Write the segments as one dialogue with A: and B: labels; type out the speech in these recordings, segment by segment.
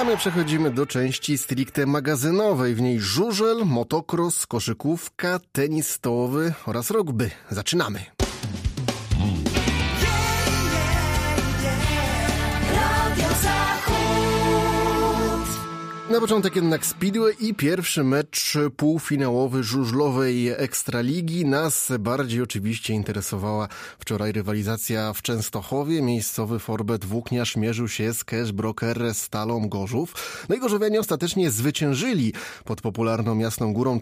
A: A my przechodzimy do części stricte magazynowej. W niej żużel, motocross, koszykówka, tenis stołowy oraz rugby. Zaczynamy! Na początek jednak Speedway i pierwszy mecz półfinałowy żużlowej Ekstraligi. Nas bardziej oczywiście interesowała wczoraj rywalizacja w Częstochowie. Miejscowy Forbet Włókniarz mierzył się z Cash Broker Stalą Gorzów. No i gorzowianie ostatecznie zwyciężyli pod popularną Jasną Górą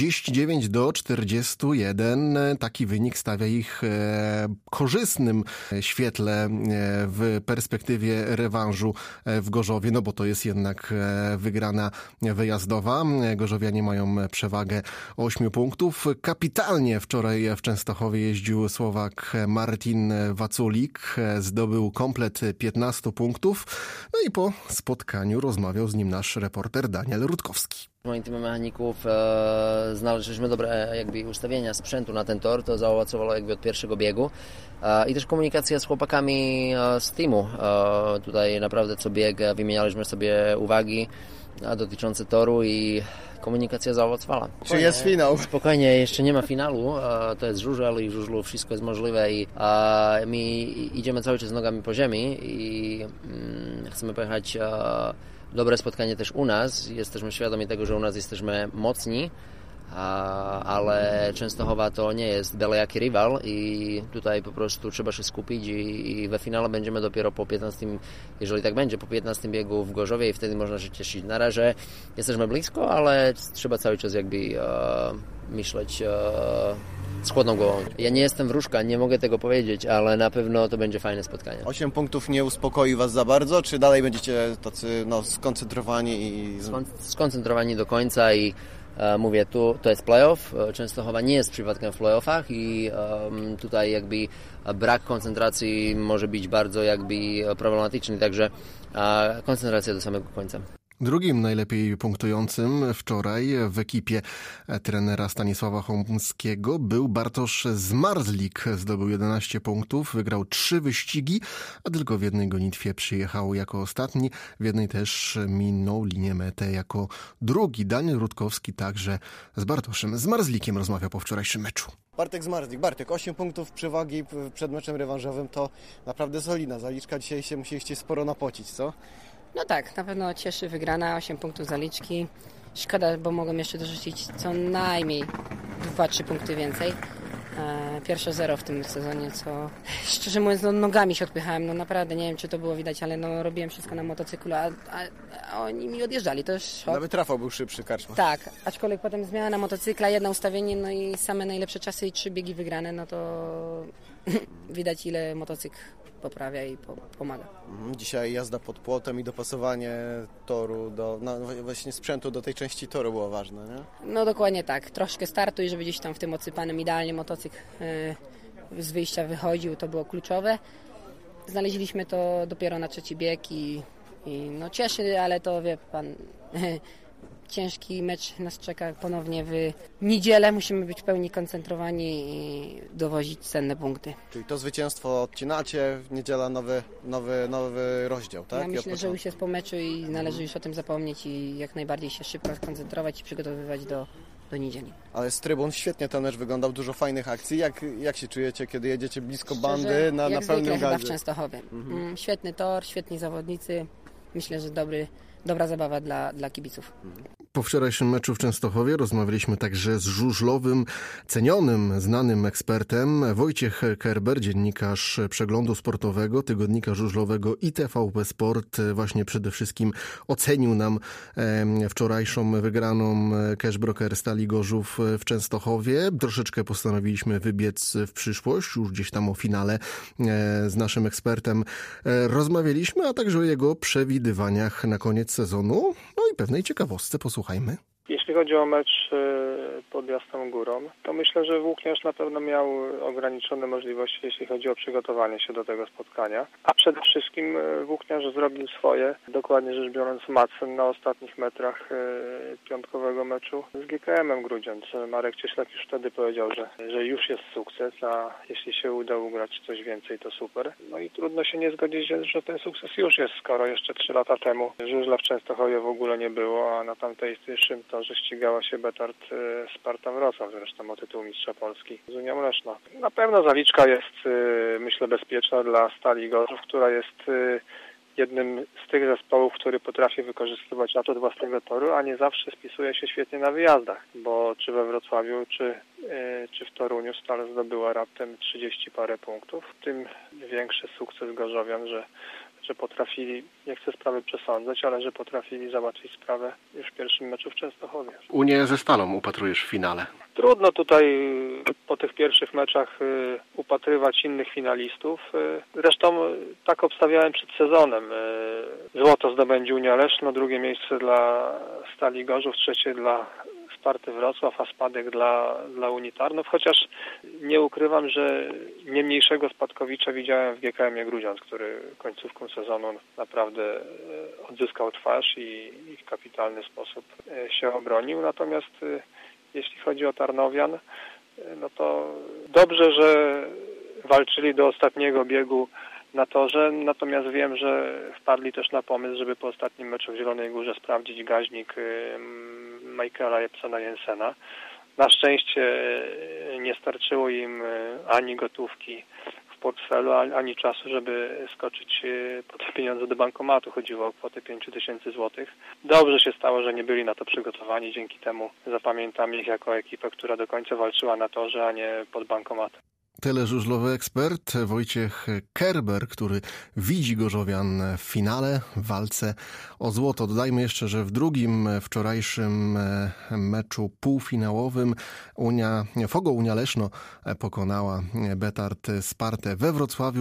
A: 49-41. Taki wynik stawia ich korzystnym świetle w perspektywie rewanżu w Gorzowie, no bo to jest jednak wygrana wyjazdowa. Gorzowianie mają przewagę 8 punktów. Kapitalnie wczoraj w Częstochowie jeździł Słowak Martin Waculik. Zdobył komplet 15 punktów. No i po spotkaniu rozmawiał z nim nasz reporter Daniel Rutkowski.
B: W moim teamie mechaników znaleźliśmy dobre ustawienia sprzętu na ten tor, to zaowocowało od pierwszego biegu i też komunikacja z chłopakami z teamu. Tutaj naprawdę co bieg wymienialiśmy sobie uwagi dotyczące toru i komunikacja zaowocowała.
C: Czy jest finał?
B: Spokojnie, jeszcze nie ma finału, to jest żużel i w żużlu wszystko jest możliwe i my idziemy cały czas nogami po ziemi i chcemy pojechać dobre spotkanie też u nas. Jesteśmy świadomi tego, że u nas jesteśmy mocni, ale Częstochowa to nie jest byle jaki rywal i tutaj po prostu trzeba się skupić i we finale będziemy dopiero po 15, jeżeli tak będzie, po 15 biegu w Gorzowie i wtedy można się cieszyć. Na razie jesteśmy blisko, ale trzeba cały czas myśleć z chłodną głową. Ja nie jestem wróżka, nie mogę tego powiedzieć, ale na pewno to będzie fajne spotkanie.
C: 8 punktów nie uspokoi Was za bardzo, czy dalej będziecie tacy skoncentrowani?
B: Skoncentrowani do końca i mówię, to jest playoff. Częstochowa nie jest przypadkiem w playoffach i tutaj brak koncentracji może być bardzo problematyczny, także koncentracja do samego końca.
A: Drugim najlepiej punktującym wczoraj w ekipie trenera Stanisława Chomskiego był Bartosz Zmarzlik. Zdobył 11 punktów, wygrał 3 wyścigi, a tylko w jednej gonitwie przyjechał jako ostatni. W jednej też minął linię metę jako drugi. Daniel Rutkowski także z Bartoszem Zmarzlikiem rozmawiał po wczorajszym meczu.
C: Bartek Zmarzlik. Bartek, 8 punktów przewagi przed meczem rewanżowym to naprawdę solidna zaliczka. Dzisiaj się musieliście sporo napocić, co?
D: No tak, na pewno cieszy wygrana, 8 punktów zaliczki. Szkoda, bo mogłem jeszcze dorzucić co najmniej 2-3 punkty więcej. Pierwsze 0 w tym sezonie, co szczerze mówiąc nogami się odpychałem. No naprawdę, nie wiem czy to było widać, ale robiłem wszystko na motocyklu, a oni mi odjeżdżali. To jest szok.
C: Nawet Rafał był szybszy, Karczma.
D: Tak, aczkolwiek potem zmiana na motocykla, jedno ustawienie, no i same najlepsze czasy i 3 biegi wygrane, no to widać ile motocykl poprawia i pomaga.
C: Dzisiaj jazda pod płotem i dopasowanie toru właśnie sprzętu do tej części toru było ważne, nie?
D: No dokładnie tak. Troszkę startu i żeby gdzieś tam w tym osypanym idealnie motocykl z wyjścia wychodził, to było kluczowe. Znaleźliśmy to dopiero na trzeci bieg i no cieszy, ale to wie pan... Ciężki mecz nas czeka ponownie w niedzielę. Musimy być w pełni koncentrowani i dowozić cenne punkty.
C: Czyli to zwycięstwo odcinacie, w niedziela nowy rozdział, tak?
D: Ja myślę, że już jest po meczu i należy już o tym zapomnieć i jak najbardziej się szybko skoncentrować i przygotowywać do niedzieli.
C: Ale z trybun świetnie ten mecz wyglądał, dużo fajnych akcji. Jak się czujecie, kiedy jedziecie blisko bandy na pełnym gazie?
D: Jak w Częstochowie. Świetny tor, świetni zawodnicy. Myślę, że dobra zabawa dla kibiców.
A: Po wczorajszym meczu w Częstochowie rozmawialiśmy także z żużlowym, cenionym, znanym ekspertem. Wojciech Kerber, dziennikarz Przeglądu Sportowego, tygodnika żużlowego i TVP Sport. Właśnie przede wszystkim ocenił nam wczorajszą wygraną Cash Broker Stali Gorzów w Częstochowie. Troszeczkę postanowiliśmy wybiec w przyszłość, już gdzieś tam o finale z naszym ekspertem rozmawialiśmy, a także o jego przewidywaniach na koniec sezonu. No i pewnej ciekawostce posłuchajmy.
E: Jeśli chodzi o mecz pod Jasną Górą, to myślę, że Włókniarz na pewno miał ograniczone możliwości, jeśli chodzi o przygotowanie się do tego spotkania. A przede wszystkim Włókniarz zrobił swoje, dokładnie rzecz biorąc Madsen na ostatnich metrach piątkowego meczu z GKM-em Grudziądz. Marek Cieślak już wtedy powiedział, że już jest sukces, a jeśli się uda ugrać coś więcej, to super. No i trudno się nie zgodzić, że ten sukces już jest, skoro jeszcze 3 lata temu żużla w Częstochowie w ogóle nie było, a na tamtejszym torze ścigała się Betard Sparta Wrocław, zresztą o tytuł mistrza Polski z Unią Leszno. Na pewno zaliczka jest, myślę, bezpieczna dla Stali Gorzów, która jest jednym z tych zespołów, który potrafi wykorzystywać atut własnego toru, a nie zawsze spisuje się świetnie na wyjazdach, bo czy we Wrocławiu, czy w Toruniu Stal zdobyła raptem 30 parę punktów. Tym większy sukces Gorzowian, że potrafili, nie chcę sprawy przesądzać, ale że potrafili załatwić sprawę już w pierwszym meczu w Częstochowie.
A: Unię ze Stalą upatrujesz w finale.
E: Trudno tutaj po tych pierwszych meczach upatrywać innych finalistów. Zresztą tak obstawiałem przed sezonem. Złoto zdobędzie Unia Leszno, drugie miejsce dla Stali Gorzów, trzecie dla Sparty Wrocław, a spadek dla Unii Tarnów, chociaż nie ukrywam, że nie mniejszego spadkowicza widziałem w GKM-ie Grudziądz, który końcówką sezonu naprawdę odzyskał twarz i w kapitalny sposób się obronił. Natomiast jeśli chodzi o Tarnowian, no to dobrze, że walczyli do ostatniego biegu na torze, natomiast wiem, że wpadli też na pomysł, żeby po ostatnim meczu w Zielonej Górze sprawdzić gaźnik Michaela Jepsona Jensena. Na szczęście nie starczyło im ani gotówki w portfelu, ani czasu, żeby skoczyć po te pieniądze do bankomatu. Chodziło o kwotę 5000 złotych. Dobrze się stało, że nie byli na to przygotowani. Dzięki temu zapamiętamy ich jako ekipę, która do końca walczyła na torze, a nie pod bankomatem.
A: Tyle żużlowy ekspert Wojciech Kerber, który widzi Gorzowian w finale, w walce o złoto. Dodajmy jeszcze, że w drugim wczorajszym meczu półfinałowym Fogo Unia Leszno pokonała Betard Spartę we Wrocławiu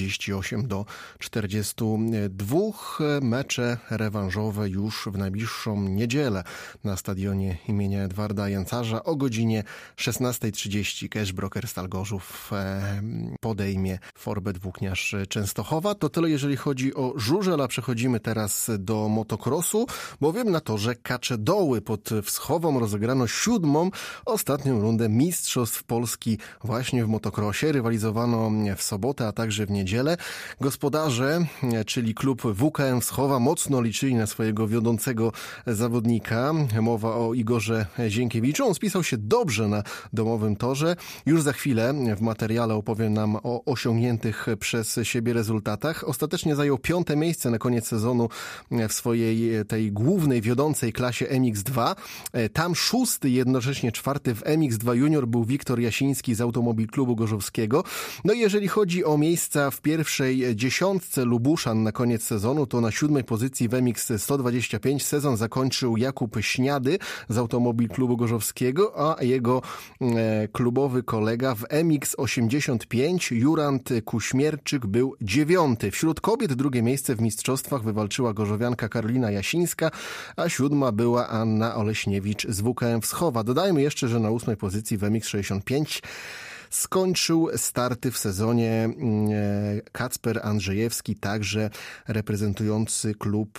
A: 48-42. Mecze rewanżowe już w najbliższą niedzielę na stadionie imienia Edwarda Jęcarza o godzinie 16:30. Cash Broker Stal Gorzów podejmie Forbet Włókniarz Częstochowa. To tyle, jeżeli chodzi o żużel, a przechodzimy teraz do motocrossu, bowiem na torze Kaczedoły pod Wschową rozegrano 7. ostatnią rundę Mistrzostw Polski właśnie w motocrossie. Rywalizowano w sobotę, a także w niedzielę. Gospodarze, czyli klub WKM Wschowa, mocno liczyli na swojego wiodącego zawodnika. Mowa o Igorze Zienkiewiczu. On spisał się dobrze na domowym torze. Już za chwilę w materiale opowiem nam o osiągniętych przez siebie rezultatach. Ostatecznie zajął 5. miejsce na koniec sezonu w swojej tej głównej, wiodącej klasie MX2. Tam 6., jednocześnie 4. w MX2 Junior był Wiktor Jasiński z Automobil Klubu Gorzowskiego. No i jeżeli chodzi o miejsca w pierwszej 10 Lubuszan na koniec sezonu, to na 7. pozycji w MX 125 sezon zakończył Jakub Śniady z Automobil Klubu Gorzowskiego, a jego klubowy kolega w MX 85 Jurand Kuśmierczyk był 9. Wśród kobiet drugie miejsce w mistrzostwach wywalczyła gorzowianka Karolina Jasińska, a 7. była Anna Oleśniewicz z WKM Wschowa. Dodajmy jeszcze, że na 8. pozycji w MX 65 skończył starty w sezonie Kacper Andrzejewski, także reprezentujący klub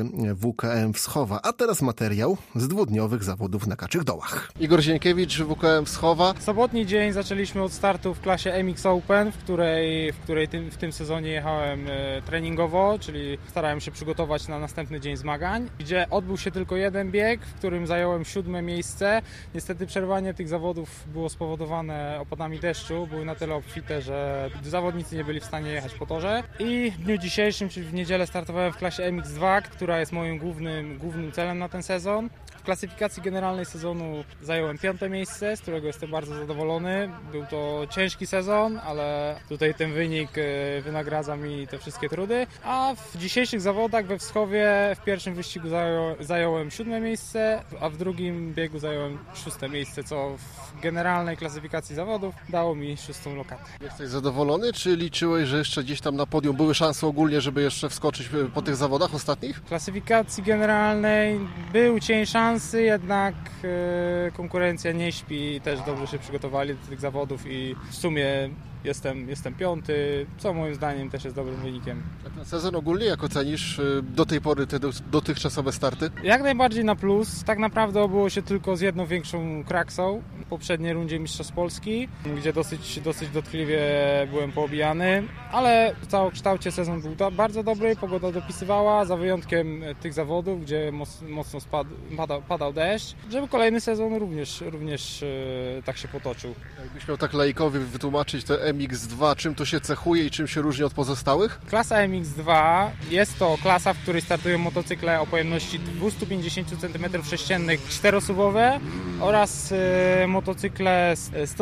A: WKM Wschowa. A teraz materiał z dwudniowych zawodów na Kaczych Dołach. Igor Zienkiewicz, WKM Wschowa.
F: Sobotni dzień zaczęliśmy od startu w klasie MX Open, w której w tym sezonie jechałem treningowo, czyli starałem się przygotować na następny dzień zmagań, gdzie odbył się tylko jeden bieg, w którym zająłem 7. miejsce. Niestety przerwanie tych zawodów było spowodowane opadami deszczu, były na tyle obfite, że zawodnicy nie byli w stanie jechać po torze. I w dniu dzisiejszym, czyli w niedzielę, startowałem w klasie MX2, która jest moim głównym celem na ten sezon. W klasyfikacji generalnej sezonu zająłem 5. miejsce, z którego jestem bardzo zadowolony. Był to ciężki sezon, ale tutaj ten wynik wynagradza mi te wszystkie trudy. A w dzisiejszych zawodach we Wschowie w pierwszym wyścigu zająłem 7. miejsce, a w drugim biegu zająłem 6. miejsce, co w generalnej klasyfikacji zawodów dało mi 6. lokatę.
A: Jesteś zadowolony, czy liczyłeś, że jeszcze gdzieś tam na podium były szanse ogólnie, żeby jeszcze wskoczyć po tych zawodach ostatnich?
F: W klasyfikacji generalnej był cień szans, szansy, jednak konkurencja nie śpi, też dobrze się przygotowali do tych zawodów i w sumie jestem 5, co moim zdaniem też jest dobrym wynikiem.
A: A ten sezon ogólnie jak ocenisz do tej pory te dotychczasowe starty?
F: Jak najbardziej na plus. Tak naprawdę obyło się tylko z jedną większą kraksą w poprzedniej rundzie Mistrzostw Polski, gdzie dosyć dotkliwie byłem poobijany, ale w całokształcie sezon był bardzo dobry, pogoda dopisywała, za wyjątkiem tych zawodów, gdzie mocno padał deszcz, żeby kolejny sezon również tak się potoczył.
A: Jakbyś miał tak laikowi wytłumaczyć te MX2, czym to się cechuje i czym się różni od pozostałych?
F: Klasa MX2 jest to klasa, w której startują motocykle o pojemności 250 cm3 czterosuwowe oraz motocykle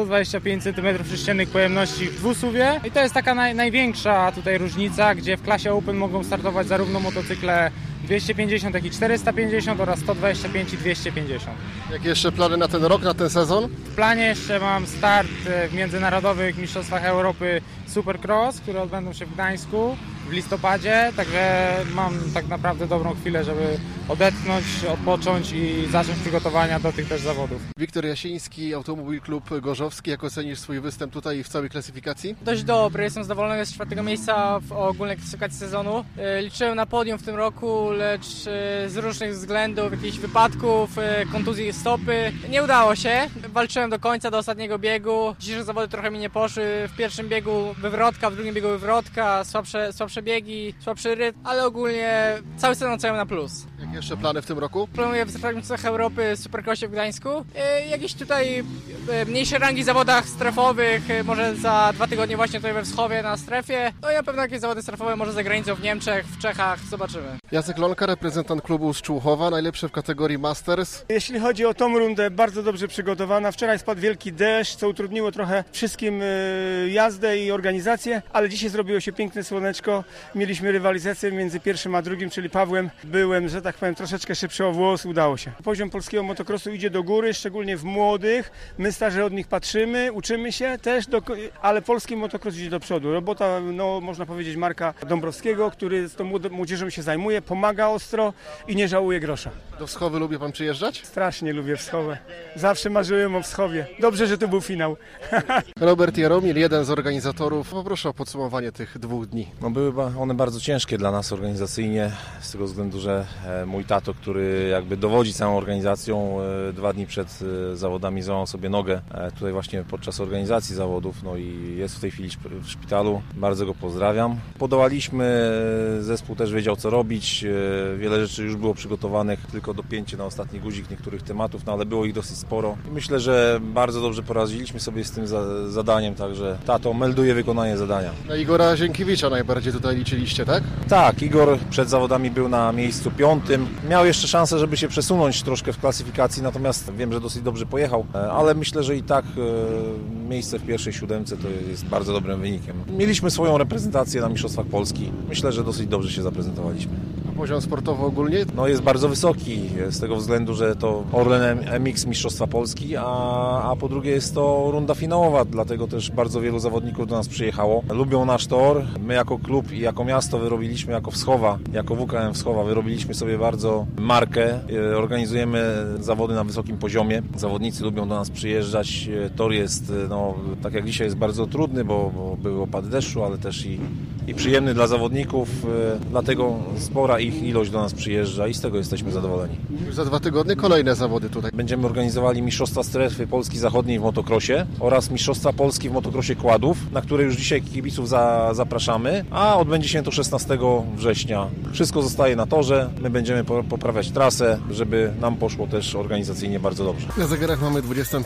F: 125 cm3 pojemności w dwusuwie. I to jest taka największa tutaj różnica, gdzie w klasie Open mogą startować zarówno motocykle 250, jak i 450 oraz 125 i 250.
A: Jakie jeszcze plany na ten rok, na ten sezon?
F: W planie jeszcze mam start w międzynarodowych mistrzostwach Europy Supercross, które odbędą się w Gdańsku w listopadzie, także mam tak naprawdę dobrą chwilę, żeby odetchnąć, odpocząć i zacząć przygotowania do tych też zawodów.
A: Wiktor Jasiński, Automobil Klub Gorzowski. Jak ocenisz swój występ tutaj i w całej klasyfikacji?
G: Dość dobry, jestem zadowolony z 4. miejsca w ogólnej klasyfikacji sezonu. Liczyłem na podium w tym roku, lecz z różnych względów, jakichś wypadków, kontuzji stopy, nie udało się. Walczyłem do końca, do ostatniego biegu. Dzisiejsze zawody trochę mi nie poszły. W pierwszym biegu wywrotka, w drugim biegu wywrotka, słabsze biegi, słabszy rytm, ale ogólnie cały sezon oceniam na plus.
A: Jakie jeszcze plany w tym roku?
G: Planuję wystartować w Mistrzostwach Europy Supercrossie w Gdańsku. Jakieś tutaj mniejsze rangi w zawodach strefowych, może za 2 tygodnie właśnie tutaj we Wschowie na strefie. No i na pewno jakieś zawody strefowe może za granicą w Niemczech, w Czechach, zobaczymy.
A: Jacek Lonka, reprezentant klubu z Człuchowa, najlepszy w kategorii Masters.
H: Jeśli chodzi o tą rundę, bardzo dobrze przygotowana. Wczoraj spadł wielki deszcz, co utrudniło trochę wszystkim jazdę i organizację, ale dzisiaj zrobiło się piękne słoneczko. Mieliśmy rywalizację między pierwszym a drugim, czyli Pawłem. Byłem, że tak powiem, troszeczkę szybszy o włos, udało się. Poziom polskiego motocrossu idzie do góry, szczególnie w młodych. My starzy od nich patrzymy, uczymy się też, ale polski motocross idzie do przodu. Robota, no można powiedzieć, Marka Dąbrowskiego, który z tą młodzieżą się zajmuje, pomaga ostro i nie żałuje grosza.
A: Do Wschowy lubi pan przyjeżdżać?
H: Strasznie lubię Wschowę. Zawsze marzyłem o Wschowie. Dobrze, że to był finał.
A: Robert Jaromir, jeden z organizatorów. Poproszę o podsumowanie tych 2 dni.
I: No, były one bardzo ciężkie dla nas organizacyjnie, z tego względu, że mój tato, który jakby dowodzi całą organizacją, 2 dni przed zawodami złamał sobie nogę tutaj właśnie podczas organizacji zawodów, no i jest w tej chwili w szpitalu. Bardzo go pozdrawiam. Podołaliśmy, zespół też wiedział co robić, wiele rzeczy już było przygotowanych, tylko dopięcie na ostatni guzik niektórych tematów, no ale było ich dosyć sporo. I myślę, że bardzo dobrze poradziliśmy sobie z tym zadaniem, także tato melduje wykonanie zadania.
A: Na Igora Zienkiewicza najbardziej tutaj liczyliście, tak?
I: Tak, Igor przed zawodami był na miejscu 5. Miał jeszcze szansę, żeby się przesunąć troszkę w klasyfikacji, natomiast wiem, że dosyć dobrze pojechał, ale myślę, że i tak miejsce w pierwszej 7 to jest bardzo dobrym wynikiem. Mieliśmy swoją reprezentację na Mistrzostwach Polski. Myślę, że dosyć dobrze się zaprezentowaliśmy.
A: A poziom sportowy ogólnie?
I: No jest bardzo wysoki, z tego względu, że to Orlen MX Mistrzostwa Polski, a po drugie jest to runda finałowa, dlatego też bardzo wielu zawodników do nas przyjechało. Lubią nasz tor. My jako klub i jako miasto wyrobiliśmy, jako Wschowa, jako WKM Wschowa wyrobiliśmy sobie bardzo markę. Organizujemy zawody na wysokim poziomie. Zawodnicy lubią do nas przyjeżdżać. Tor jest, no, tak jak dzisiaj jest bardzo trudny, bo były opady deszczu, ale też i przyjemny dla zawodników. Dlatego spora ich ilość do nas przyjeżdża i z tego jesteśmy zadowoleni.
A: Już za 2 tygodnie kolejne zawody tutaj.
I: Będziemy organizowali Mistrzostwa Strefy Polski Zachodniej w motocrossie oraz Mistrzostwa Polski w motocrossie kładów, na które już dzisiaj kibiców zapraszamy, a odbędzie się to 16 września. Wszystko zostaje na torze, my będziemy poprawiać trasę, żeby nam poszło też organizacyjnie bardzo dobrze.
A: Na zegarach mamy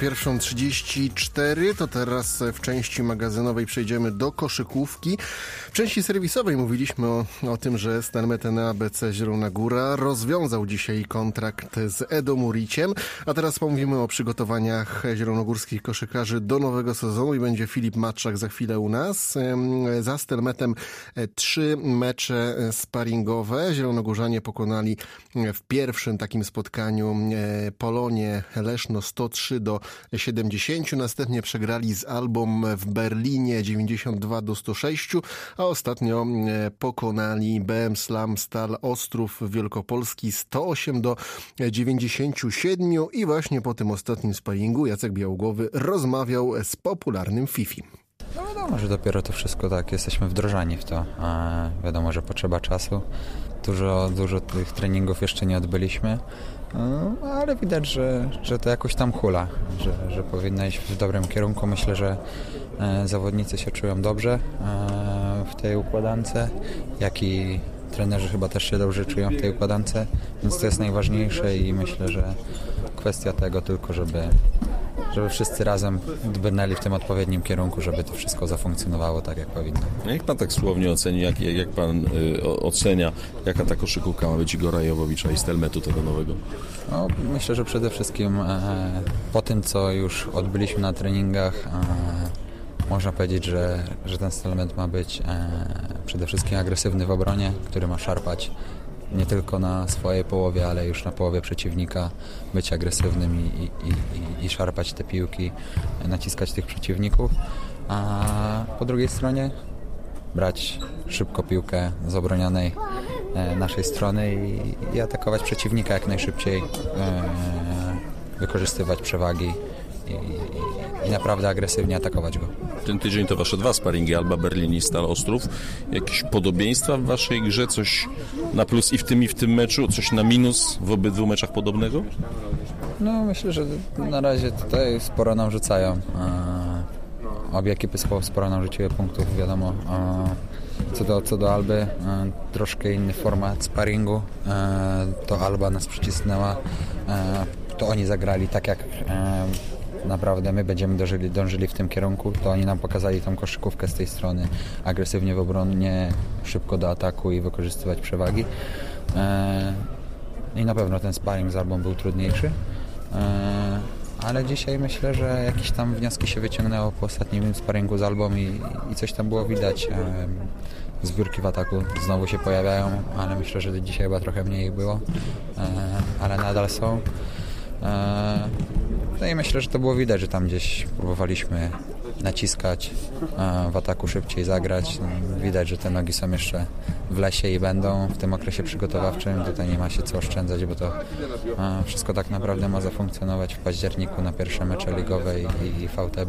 A: 21:34, to teraz w części magazynowej przejdziemy do koszykówki. W części serwisowej mówiliśmy o tym, że Stelmeten ABC Zielona Góra rozwiązał dzisiaj kontrakt z Edo Muriciem, a teraz pomówimy o przygotowaniach zielonogórskich koszykarzy do nowego sezonu i będzie Filip Matczak za chwilę u nas. Za Stelmetem 3 mecze sparingowe. Zielonogórzanie pokonali w pierwszym takim spotkaniu Polonię Leszno 103-70. Następnie przegrali z Albą w Berlinie 92-106, a ostatnio pokonali BM Slam Stal Stal Ostrów Wielkopolski 108-97 i właśnie po tym ostatnim sparingu Jacek Białogłowy rozmawiał z popularnym Fifi.
J: No wiadomo, że dopiero to wszystko tak, jesteśmy wdrożeni w to. Wiadomo, że potrzeba czasu. Dużo tych treningów jeszcze nie odbyliśmy, ale widać, że to jakoś tam hula, że powinno iść w dobrym kierunku. Myślę, że zawodnicy się czują dobrze w tej układance, jak i trenerzy chyba też się dobrze czują w tej układance, więc to jest najważniejsze i myślę, że kwestia tego tylko, żeby wszyscy razem brnęli w tym odpowiednim kierunku, żeby to wszystko zafunkcjonowało tak, jak powinno.
K: Jak pan tak słownie oceni, jak pan ocenia, jaka ta koszykówka ma być Igora Jowowicza i Stelmetu tego nowego?
J: No, myślę, że przede wszystkim po tym, co już odbyliśmy na treningach, można powiedzieć, że ten Stelmet ma być przede wszystkim agresywny w obronie, który ma szarpać nie tylko na swojej połowie, ale już na połowie przeciwnika, być agresywnym i szarpać te piłki, naciskać tych przeciwników, a po drugiej stronie brać szybko piłkę z obronionej naszej strony i atakować przeciwnika jak najszybciej, wykorzystywać przewagi i naprawdę agresywnie atakować go.
K: Ten tydzień to wasze 2 sparingi, Alba Berlin i Stal Ostrów. Jakieś podobieństwa w waszej grze? Coś na plus i w tym meczu? Coś na minus w obydwu meczach podobnego?
J: No myślę, że na razie tutaj sporo nam rzucają. Obie ekipy sporo nam rzuciły punktów, wiadomo. Co do Alby, troszkę inny format sparingu. To Alba nas przycisnęła. To oni zagrali tak jak naprawdę my będziemy dążyli w tym kierunku, to oni nam pokazali tą koszykówkę z tej strony, agresywnie w obronie, szybko do ataku i wykorzystywać przewagi. I na pewno ten sparring z Albą był trudniejszy, ale dzisiaj myślę, że jakieś tam wnioski się wyciągnęło po ostatnim sparringu z Albą i coś tam było widać. Zbiórki w ataku znowu się pojawiają, ale myślę, że dzisiaj chyba trochę mniej było, ale nadal są. No i myślę, że to było widać, że tam gdzieś próbowaliśmy naciskać, w ataku szybciej zagrać. Widać, że te nogi są jeszcze w lesie i będą w tym okresie przygotowawczym. Tutaj nie ma się co oszczędzać, bo to wszystko tak naprawdę ma zafunkcjonować w październiku na pierwsze mecze ligowe i VTB.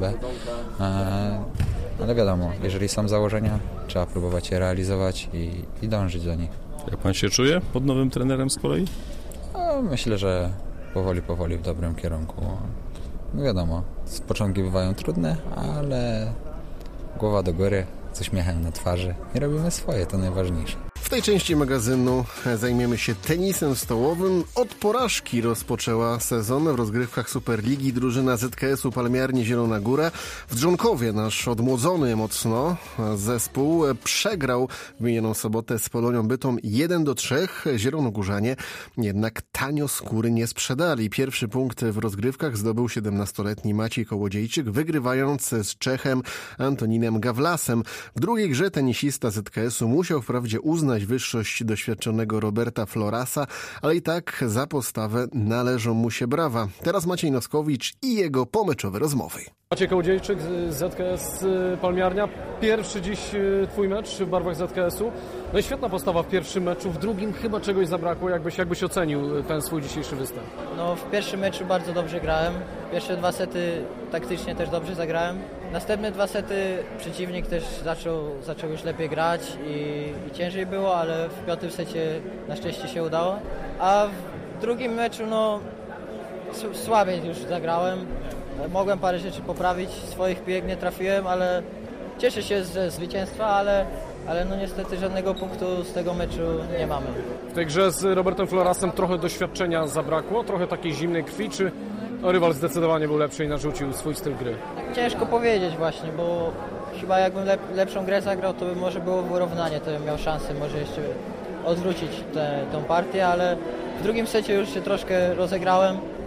J: Ale wiadomo, jeżeli są założenia, trzeba próbować je realizować i dążyć do nich.
K: Jak pan się czuje pod nowym trenerem z kolei?
J: Myślę, że powoli w dobrym kierunku. No wiadomo, początki bywają trudne, ale głowa do góry, z uśmiechem na twarzy i robimy swoje, to najważniejsze.
A: W tej części magazynu zajmiemy się tenisem stołowym. Od porażki rozpoczęła sezon w rozgrywkach Superligi drużyna ZKS-u Palmiarnie Zielona Góra. W Drzonkowie nasz odmłodzony mocno zespół przegrał w minioną sobotę z Polonią Bytom 1-3. Zielonogórzanie jednak tanio skóry nie sprzedali. Pierwszy punkt w rozgrywkach zdobył 17-letni Maciej Kołodziejczyk, wygrywając z Czechem Antoninem Gawlasem. W drugiej grze tenisista ZKS-u musiał wprawdzie uznać wyższość doświadczonego Roberta Florasa, ale i tak za postawę należą mu się brawa. Teraz Maciej Noskowicz i jego pomeczowe rozmowy.
L: Maciej Kołodziejczyk, ZKS Palmiarnia. Pierwszy dziś twój mecz w barwach ZKS-u. No i świetna postawa w pierwszym meczu, w drugim chyba czegoś zabrakło. Jakbyś ocenił ten swój dzisiejszy występ?
M: No w pierwszym meczu bardzo dobrze grałem. Pierwsze 2 sety taktycznie też dobrze zagrałem. Następne 2 sety przeciwnik też zaczął już lepiej grać i ciężej było, ale w 5. secie na szczęście się udało. A w drugim meczu słabiej już zagrałem. Mogłem parę rzeczy poprawić, swoich piłek nie trafiłem, ale cieszę się ze zwycięstwa, ale no niestety żadnego punktu z tego meczu nie mamy.
L: W tej grze z Robertem Florasem trochę doświadczenia zabrakło, trochę takiej zimnej krwi, czy rywal zdecydowanie był lepszy i narzucił swój styl gry? Ciężko powiedzieć właśnie, bo chyba jakbym lepszą grę zagrał, to by może było wyrównanie, to bym miał szansę może jeszcze odwrócić tę partię, ale w drugim secie już się troszkę rozegrałem.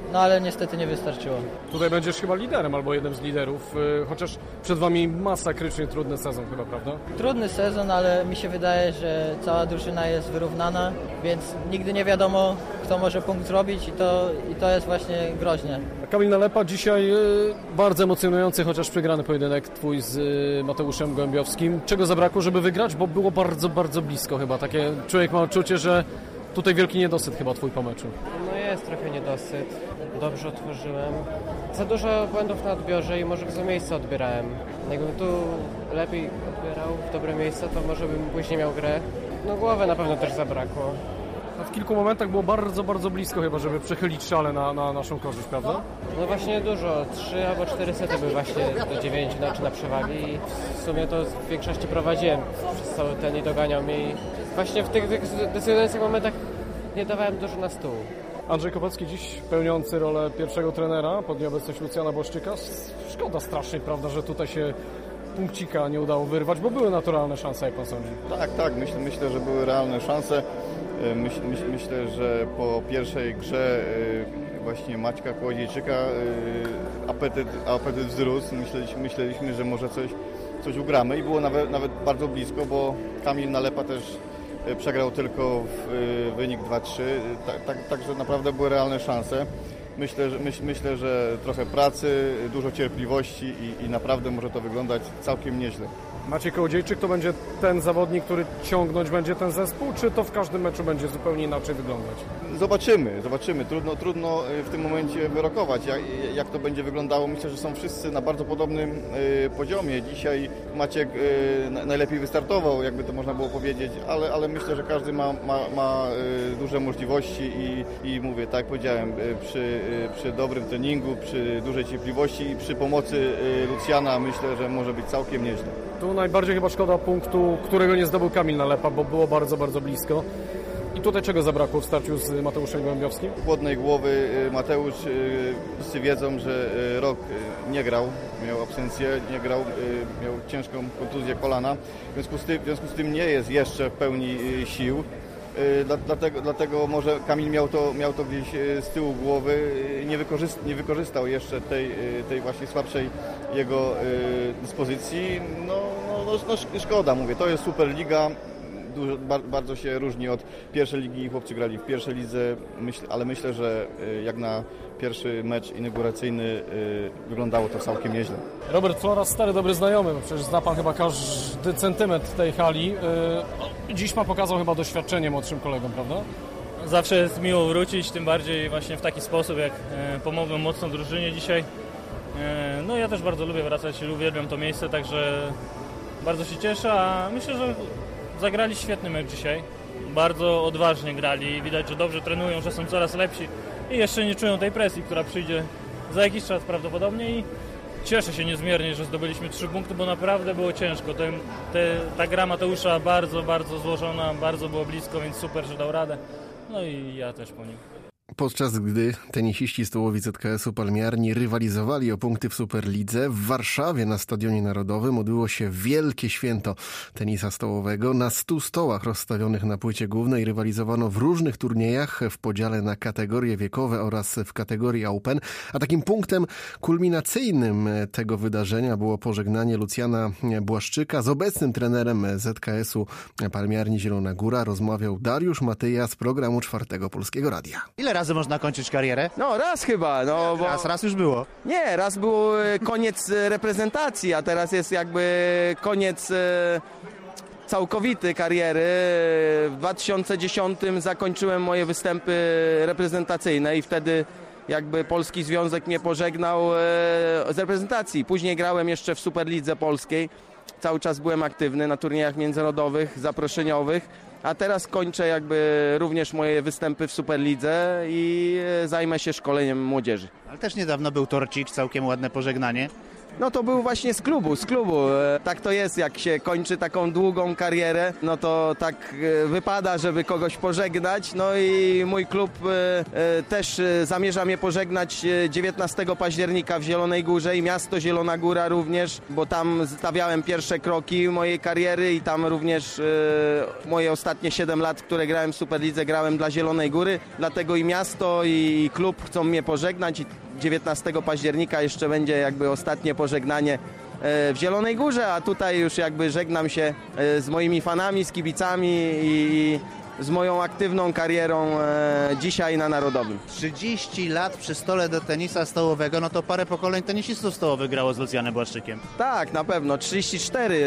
M: no ale niestety nie wystarczyło.
L: Tutaj będziesz chyba liderem albo jednym z liderów, chociaż przed Wami masakrycznie trudny sezon chyba, prawda?
M: Trudny sezon, ale mi się wydaje, że cała drużyna jest wyrównana, więc nigdy nie wiadomo, kto może punkt zrobić i to jest właśnie groźne.
L: Kamil Nalepa dzisiaj bardzo emocjonujący, chociaż przegrany pojedynek Twój z Mateuszem Gołębiowskim. Czego zabrakło, żeby wygrać? Bo było bardzo, bardzo blisko chyba. Takie człowiek ma odczucie, że tutaj wielki niedosyt chyba Twój po meczu.
N: No jest trochę niedosyt. Dobrze otworzyłem. Za dużo błędów na odbiorze i może w złe miejsce odbierałem. Jakbym tu lepiej odbierał w dobre miejsce, to może bym później miał grę. No głowy na pewno też zabrakło.
L: A w kilku momentach było bardzo, bardzo blisko chyba, żeby przechylić szale na naszą korzyść, prawda?
N: No właśnie dużo. 3 albo 4 sety były właśnie do 9 na przewagi i w sumie to w większości prowadziłem przez cały ten i doganiał mnie i właśnie w tych decydujących momentach nie dawałem dużo na stół.
L: Andrzej Kopecki dziś pełniący rolę pierwszego trenera pod nieobecność Lucjana Błaszczyka. Szkoda strasznie, prawda, że tutaj się punkcika nie udało wyrwać, bo były naturalne szanse, jak pan sądzi.
O: Tak, myślę, że były realne szanse. Myślę, że po pierwszej grze właśnie Maćka Kołodziejczyka apetyt wzrósł. Myśleliśmy, że może coś ugramy i było nawet bardzo blisko, bo Kamil Nalepa też przegrał tylko wynik 2-3, także naprawdę były realne szanse. Myślę, że trochę pracy, dużo cierpliwości i naprawdę może to wyglądać całkiem nieźle.
L: Maciej Kołodziejczyk to będzie ten zawodnik, który ciągnąć będzie ten zespół, czy to w każdym meczu będzie zupełnie inaczej wyglądać?
O: Zobaczymy. Trudno w tym momencie wyrokować, jak to będzie wyglądało. Myślę, że są wszyscy na bardzo podobnym poziomie. Dzisiaj Maciek najlepiej wystartował, jakby to można było powiedzieć, ale myślę, że każdy ma duże możliwości i mówię, tak jak powiedziałem, przy dobrym treningu, przy dużej cierpliwości i przy pomocy Lucjana myślę, że może być całkiem nieźle.
L: Tu najbardziej chyba szkoda punktu, którego nie zdobył Kamil Nalepa, bo było bardzo, bardzo blisko. I tutaj czego zabrakło w starciu z Mateuszem Gołębiowskim?
O: Chłodnej głowy. Mateusz, wszyscy wiedzą, że rok nie grał, miał absencję, nie grał, miał ciężką kontuzję kolana, w związku z tym nie jest jeszcze w pełni sił. Dlatego może Kamil miał to gdzieś z tyłu głowy, nie wykorzystał jeszcze tej właśnie słabszej jego dyspozycji. No szkoda, mówię, to jest Superliga, bardzo się różni od pierwszej ligi, chłopcy grali w pierwszej lidze, ale myślę, że jak na pierwszy mecz inauguracyjny wyglądało to całkiem nieźle.
L: Robert Floras, stary, dobry znajomy, bo przecież zna pan chyba każdy centymetr tej hali. Dziś pan pokazał chyba doświadczenie młodszym kolegom, prawda?
P: Zawsze jest miło wrócić, tym bardziej właśnie w taki sposób, jak pomogłem mocno drużynie dzisiaj. No ja też bardzo lubię wracać, uwielbiam to miejsce, także bardzo się cieszę, a myślę, że zagrali świetny mecz dzisiaj. Bardzo odważnie grali, widać, że dobrze trenują, że są coraz lepsi i jeszcze nie czują tej presji, która przyjdzie za jakiś czas prawdopodobnie i cieszę się niezmiernie, że zdobyliśmy 3 punkty, bo naprawdę było ciężko. Ta gra Mateusza bardzo, bardzo złożona, bardzo było blisko, więc super, że dał radę. No i ja też po nim.
A: Podczas gdy tenisiści stołowi ZKS-u Palmiarni rywalizowali o punkty w Superlidze, w Warszawie na Stadionie Narodowym odbyło się wielkie święto tenisa stołowego. Na 100 stołach rozstawionych na płycie głównej rywalizowano w różnych turniejach w podziale na kategorie wiekowe oraz w kategorii Open. A takim punktem kulminacyjnym tego wydarzenia było pożegnanie Lucjana Błaszczyka. Z obecnym trenerem ZKS-u Palmiarni Zielona Góra rozmawiał Dariusz Matyja z programu Czwartego Polskiego Radia.
Q: Ile razy można kończyć karierę?
R: No raz chyba. No, bo...
Q: Raz już było.
R: Nie, raz był koniec reprezentacji, a teraz jest jakby koniec całkowity kariery. W 2010 zakończyłem moje występy reprezentacyjne i wtedy jakby Polski Związek mnie pożegnał z reprezentacji. Później grałem jeszcze w Superlidze Polskiej. Cały czas byłem aktywny na turniejach międzynarodowych, zaproszeniowych. A teraz kończę jakby również moje występy w Superlidze i zajmę się szkoleniem młodzieży.
Q: Ale też niedawno był torcik, całkiem ładne pożegnanie.
R: no to był właśnie z klubu. Tak to jest, jak się kończy taką długą karierę, no to tak wypada, żeby kogoś pożegnać. No i mój klub też zamierza mnie pożegnać 19 października w Zielonej Górze i miasto Zielona Góra również, bo tam stawiałem pierwsze kroki mojej kariery i tam również moje ostatnie 7 lat, które grałem w Superlidze, grałem dla Zielonej Góry. Dlatego i miasto i klub chcą mnie pożegnać. 19 października jeszcze będzie jakby ostatnie pożegnanie w Zielonej Górze, a tutaj już jakby żegnam się z moimi fanami, z kibicami i z moją aktywną karierą dzisiaj na Narodowym.
Q: 30 lat przy stole do tenisa stołowego, no to parę pokoleń tenisistów stołowych grało z Lucjanem Błaszczykiem.
R: Tak, na pewno. 34,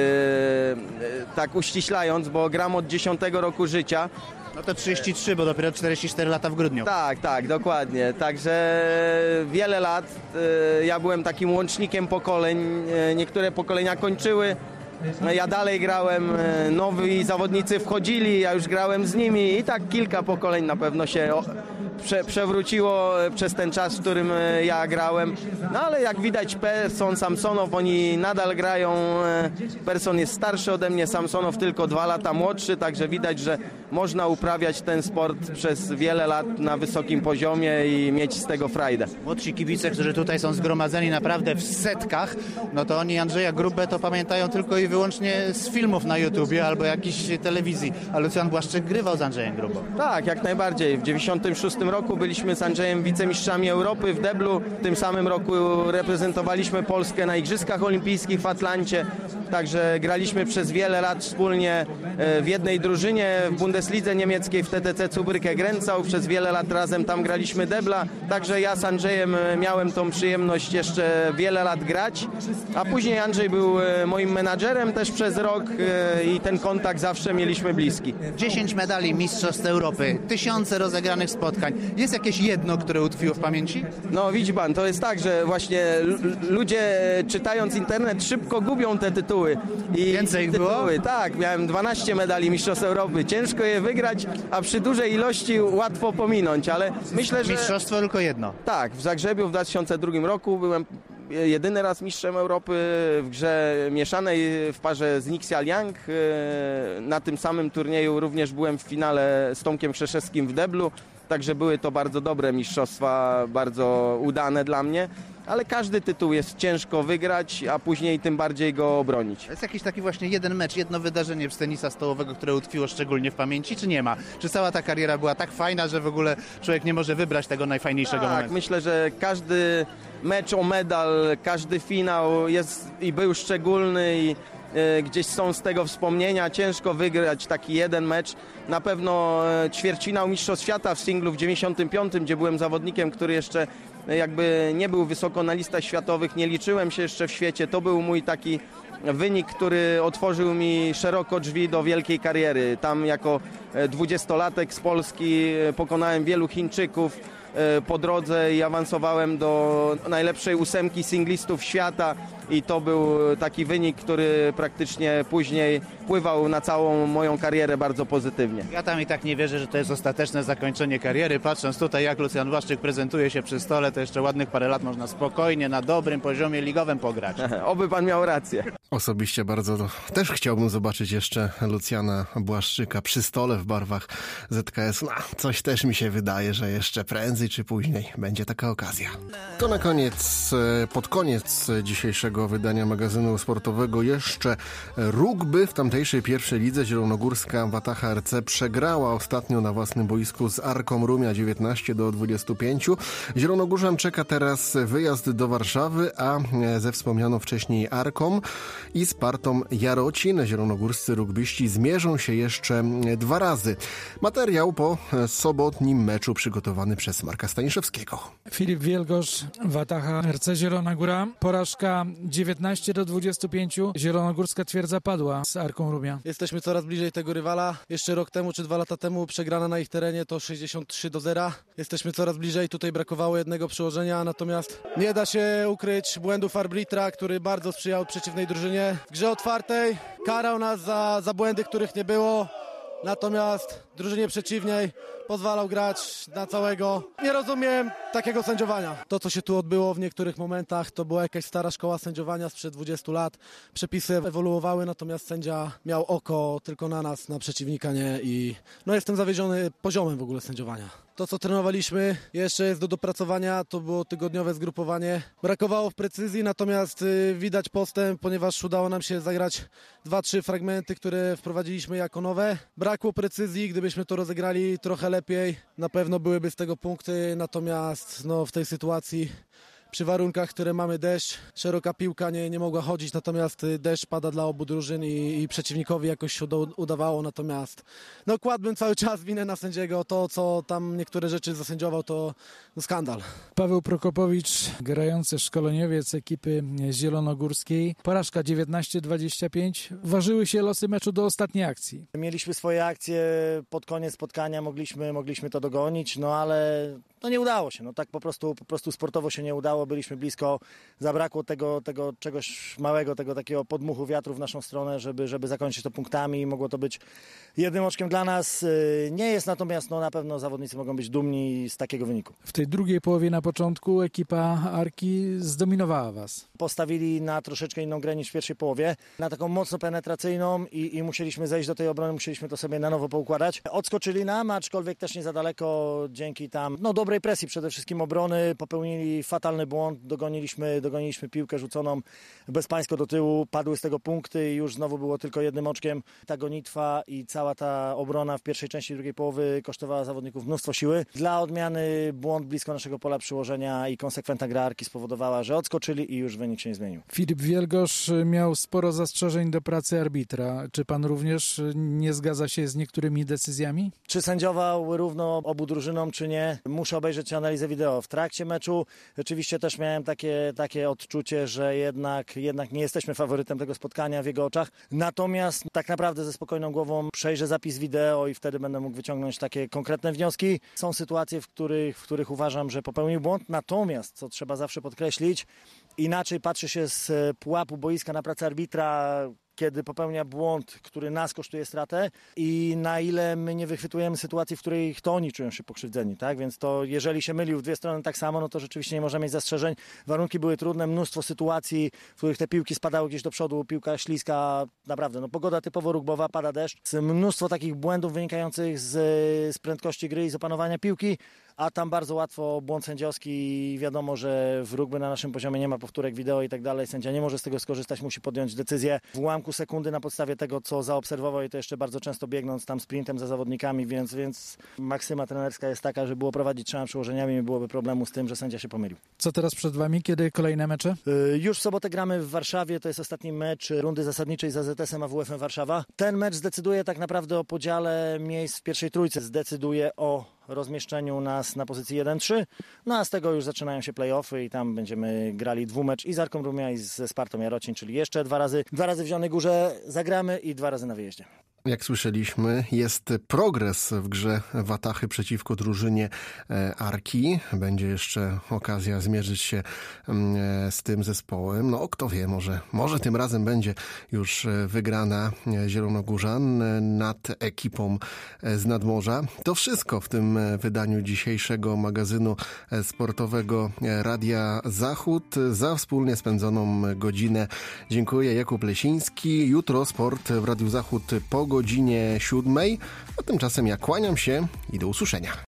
R: tak uściślając, bo gram od 10 roku życia.
Q: No to 33, bo dopiero 44 lata w grudniu.
R: Tak, dokładnie. Także wiele lat ja byłem takim łącznikiem pokoleń. Niektóre pokolenia kończyły. Ja dalej grałem, nowi zawodnicy wchodzili, ja już grałem z nimi i tak kilka pokoleń na pewno się przewróciło przez ten czas, w którym ja grałem. No ale jak widać Persson, Samsonow, oni nadal grają. Persson jest starszy ode mnie, Samsonow tylko 2 lata młodszy, także widać, że można uprawiać ten sport przez wiele lat na wysokim poziomie i mieć z tego frajdę.
Q: Młodsi kibice, którzy tutaj są zgromadzeni naprawdę w setkach, no to oni Andrzeja Grubę to pamiętają tylko i wyłącznie z filmów na YouTubie albo jakiejś telewizji, a Lucjan Błaszczyk grywał z Andrzejem Grubą.
R: Tak, jak najbardziej. W 96 roku byliśmy z Andrzejem wicemistrzami Europy w deblu. W tym samym roku reprezentowaliśmy Polskę na Igrzyskach Olimpijskich w Atlancie. Także graliśmy przez wiele lat wspólnie w jednej drużynie w Bundeslidze niemieckiej w TTC Zurbrücke-Grenzau. Przez wiele lat razem tam graliśmy debla. Także ja z Andrzejem miałem tą przyjemność jeszcze wiele lat grać. A później Andrzej był moim menadżerem też przez rok i ten kontakt zawsze mieliśmy bliski.
Q: 10 medali Mistrzostw Europy, tysiące rozegranych spotkań. Jest jakieś jedno, które utkwiło w pamięci?
R: No widzi pan, to jest tak, że właśnie ludzie czytając internet szybko gubią te tytuły.
Q: Więcej ich było?
R: Tak, miałem 12 medali Mistrzostw Europy. Ciężko je wygrać, a przy dużej ilości łatwo pominąć, ale myślę, że...
Q: Mistrzostwo tylko jedno.
R: Tak, w Zagrzebiu w 2002 roku byłem jedyny raz mistrzem Europy w grze mieszanej w parze z Nixial Young. Na tym samym turnieju również byłem w finale z Tomkiem Krzeszewskim w deblu, także były to bardzo dobre mistrzostwa, bardzo udane dla mnie. Ale każdy tytuł jest ciężko wygrać, a później tym bardziej go obronić.
Q: Jest jakiś taki właśnie jeden mecz, jedno wydarzenie z tenisa stołowego, które utkwiło szczególnie w pamięci, czy nie ma? Czy cała ta kariera była tak fajna, że w ogóle człowiek nie może wybrać tego najfajniejszego momentu?
R: Tak, myślę, że każdy mecz o medal, każdy finał jest i był szczególny i gdzieś są z tego wspomnienia. Ciężko wygrać taki jeden mecz. Na pewno ćwierćfinał Mistrzostw Świata w singlu w 95, gdzie byłem zawodnikiem, który jeszcze jakby nie był wysoko na listach światowych, nie liczyłem się jeszcze w świecie. To był mój taki wynik, który otworzył mi szeroko drzwi do wielkiej kariery. Tam jako 20-latek z Polski pokonałem wielu Chińczyków po drodze i awansowałem do najlepszej 8 singlistów świata i to był taki wynik, który praktycznie później wpływał na całą moją karierę bardzo pozytywnie.
Q: Ja tam i tak nie wierzę, że to jest ostateczne zakończenie kariery. Patrząc tutaj, jak Lucjan Błaszczyk prezentuje się przy stole, to jeszcze ładnych parę lat można spokojnie, na dobrym poziomie ligowym pograć.
R: Oby pan miał rację.
A: Osobiście bardzo też chciałbym zobaczyć jeszcze Lucjana Błaszczyka przy stole w barwach ZKS. No, coś też mi się wydaje, że jeszcze prędzej czy później będzie taka okazja. To na koniec, pod koniec dzisiejszego wydania magazynu sportowego jeszcze rugby. W tamtejszej pierwszej lidze zielonogórska Wataha RC przegrała ostatnio na własnym boisku z Arką Rumia 19-25. Zielonogórzan czeka teraz wyjazd do Warszawy, a ze wspomnianą wcześniej Arką i Spartą Jarocin zielonogórscy rugbyści zmierzą się jeszcze 2 razy. Materiał po sobotnim meczu przygotowany przez Marka Staniszewskiego.
S: Filip Wielgosz, Wataha RC Zielona Góra. Porażka 19-25. Zielonogórska twierdza padła z Arką Rumia.
T: Jesteśmy coraz bliżej tego rywala. Jeszcze rok temu czy 2 lata temu przegrana na ich terenie to 63-0. Jesteśmy coraz bliżej. Tutaj brakowało jednego przyłożenia, natomiast nie da się ukryć błędów arbitra, który bardzo sprzyjał przeciwnej drużynie. W grze otwartej karał nas za błędy, których nie było. natomiast drużynie przeciwnej pozwalał grać na całego. Nie rozumiem takiego sędziowania. To, co się tu odbyło w niektórych momentach, to była jakaś stara szkoła sędziowania sprzed 20 lat. Przepisy ewoluowały, natomiast sędzia miał oko tylko na nas, na przeciwnika nie i jestem zawiedziony poziomem w ogóle sędziowania. To, co trenowaliśmy, jeszcze jest do dopracowania, to było tygodniowe zgrupowanie. Brakowało w precyzji, natomiast widać postęp, ponieważ udało nam się zagrać 2-3 fragmenty, które wprowadziliśmy jako nowe. Brakło precyzji, gdybyśmy to rozegrali trochę lepiej, na pewno byłyby z tego punkty, natomiast w tej sytuacji przy warunkach, które mamy deszcz, szeroka piłka nie mogła chodzić, natomiast deszcz pada dla obu drużyn i przeciwnikowi jakoś się udawało, natomiast kładłbym cały czas winę na sędziego, to co tam niektóre rzeczy zasędziował to skandal.
S: Paweł Prokopowicz, grający szkoleniowiec ekipy zielonogórskiej, porażka 19-25, ważyły się losy meczu do ostatniej akcji.
U: Mieliśmy swoje akcje pod koniec spotkania, mogliśmy to dogonić, ale nie udało się, tak po prostu sportowo się nie udało. Byliśmy blisko, zabrakło tego czegoś małego, tego takiego podmuchu wiatru w naszą stronę, żeby zakończyć to punktami. Mogło to być jednym oczkiem dla nas. Nie jest, natomiast na pewno zawodnicy mogą być dumni z takiego wyniku.
S: W tej drugiej połowie na początku ekipa Arki zdominowała was.
U: Postawili na troszeczkę inną grę niż w pierwszej połowie, na taką mocno penetracyjną i musieliśmy zejść do tej obrony, musieliśmy to sobie na nowo poukładać. Odskoczyli nam, aczkolwiek też nie za daleko, dzięki tam dobrej presji przede wszystkim obrony, popełnili fatalny błąd, dogoniliśmy piłkę rzuconą bezpańsko do tyłu, padły z tego punkty i już znowu było tylko jednym oczkiem. Ta gonitwa i cała ta obrona w pierwszej części drugiej połowy kosztowała zawodników mnóstwo siły. Dla odmiany błąd blisko naszego pola przyłożenia i konsekwentna gra Arki spowodowała, że odskoczyli i już wynik się nie zmienił.
S: Filip Wielgosz miał sporo zastrzeżeń do pracy arbitra. Czy pan również nie zgadza się z niektórymi decyzjami?
U: Czy sędziował równo obu drużynom, czy nie? Muszę obejrzeć analizę wideo. W trakcie meczu rzeczywiście też miałem takie odczucie, że jednak nie jesteśmy faworytem tego spotkania w jego oczach. Natomiast tak naprawdę ze spokojną głową przejrzę zapis wideo i wtedy będę mógł wyciągnąć takie konkretne wnioski. Są sytuacje, w których uważam, że popełnił błąd. Natomiast, co trzeba zawsze podkreślić, inaczej patrzy się z pułapu boiska na pracę arbitra, kiedy popełnia błąd, który nas kosztuje stratę i na ile my nie wychwytujemy sytuacji, w której to oni czują się pokrzywdzeni, tak? Więc to jeżeli się mylił w dwie strony tak samo, to rzeczywiście nie możemy mieć zastrzeżeń. Warunki były trudne, mnóstwo sytuacji, w których te piłki spadały gdzieś do przodu, piłka śliska, naprawdę, pogoda typowo rugbowa, pada deszcz. Mnóstwo takich błędów wynikających z prędkości gry i z opanowania piłki, a tam bardzo łatwo błąd sędziowski. Wiadomo, że w rugby na naszym poziomie nie ma powtórek wideo i tak dalej. Sędzia nie może z tego skorzystać, musi podjąć decyzję w ułamku sekundy na podstawie tego, co zaobserwował i to jeszcze bardzo często biegnąc tam sprintem za zawodnikami, więc maksyma trenerska jest taka, że było prowadzić 3 przełożeniami, nie byłoby problemu z tym, że sędzia się pomylił.
S: Co teraz przed wami? Kiedy kolejne mecze?
U: Już w sobotę gramy w Warszawie, to jest ostatni mecz rundy zasadniczej z AZS-em AWF-em Warszawa. Ten mecz zdecyduje tak naprawdę o podziale miejsc w pierwszej trójce, zdecyduje o rozmieszczeniu nas na pozycji 1-3, a z tego już zaczynają się play-offy i tam będziemy grali dwumecz i z Arką Rumia i ze Spartą Jarocin, czyli jeszcze dwa razy w Zielonej Górze zagramy i 2 razy na wyjeździe.
A: Jak słyszeliśmy, jest progres w grze Watachy przeciwko drużynie Arki. Będzie jeszcze okazja zmierzyć się z tym zespołem. Kto wie, może tym razem będzie już wygrana Zielonogórzan nad ekipą z nadmorza. To wszystko w tym wydaniu dzisiejszego magazynu sportowego Radia Zachód. Za wspólnie spędzoną godzinę dziękuję. Jakub Lesiński. Jutro sport w Radiu Zachód po godzinie 7. A tymczasem ja kłaniam się i do usłyszenia.